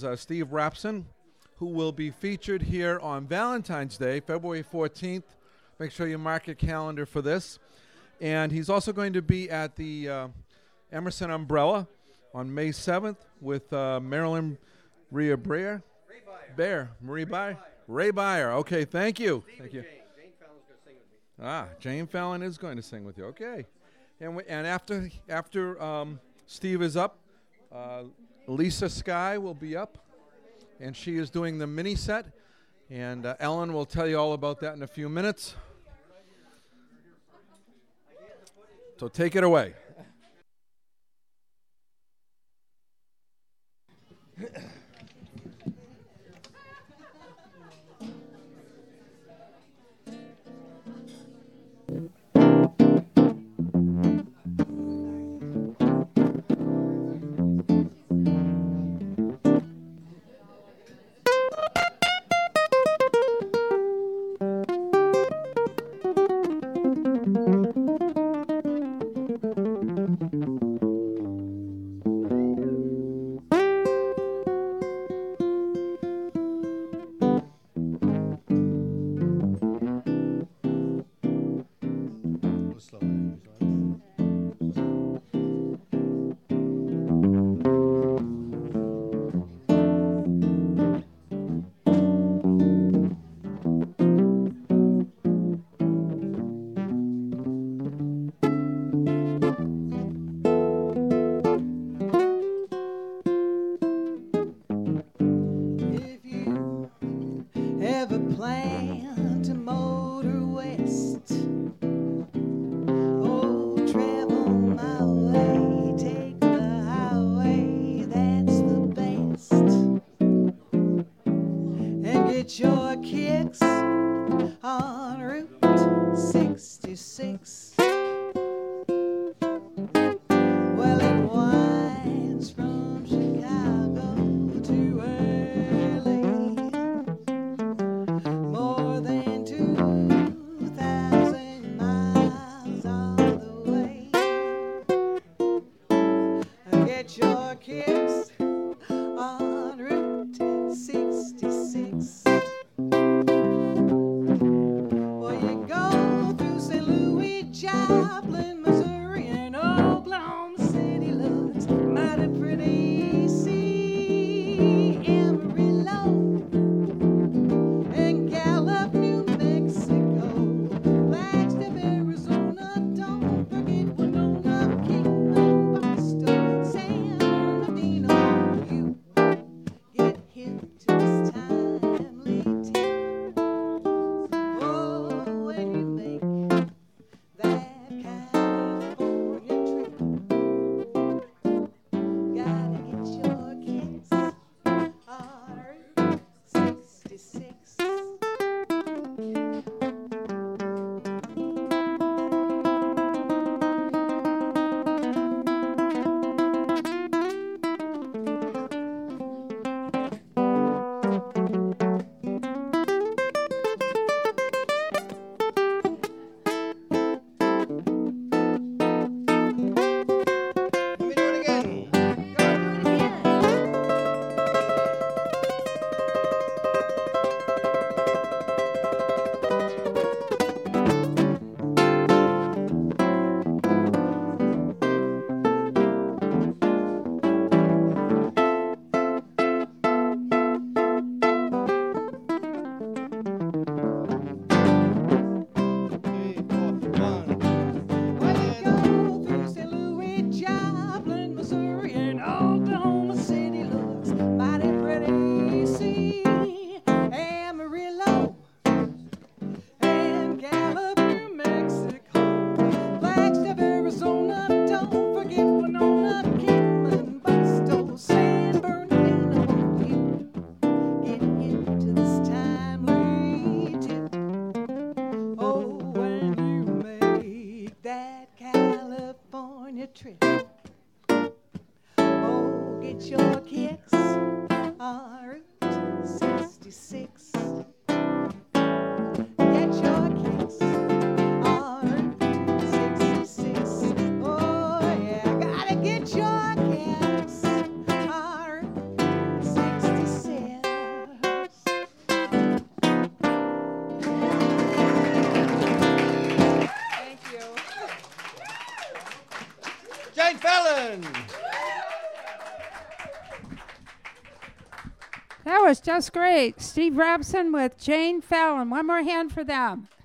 is Steve Rapson, who will be featured here on Valentine's Day, February 14th. Make sure you mark your calendar for this. And he's also going to be at the Emerson Umbrella on May 7th with Marilyn Ray Bear. Ray Beyer. Okay, thank you. Thank you. Jane Fallon's going to sing with me. Jane Fallon is going to sing with you. Okay. And after Steve is up, Lisa Sky will be up, and she is doing the mini set. And Ellen will tell you all about that in a few minutes. So take it away. Jane Fallon. That was just great. Steve Rabson with Jane Fallon. One more hand for them.